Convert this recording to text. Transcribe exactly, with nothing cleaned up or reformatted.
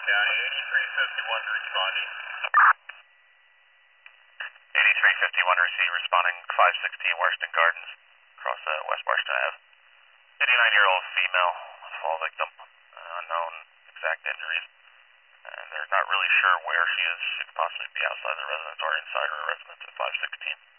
Yeah, eighty-three fifty-one responding. eighty-three fifty-one receive, responding five sixteen Washington Gardens, across uh, West Washington Avenue. eighty-nine-year-old female, fall victim, uh, unknown exact injuries, and they're not really sure where she is. She could possibly be outside the residence or inside her residence at five sixteen.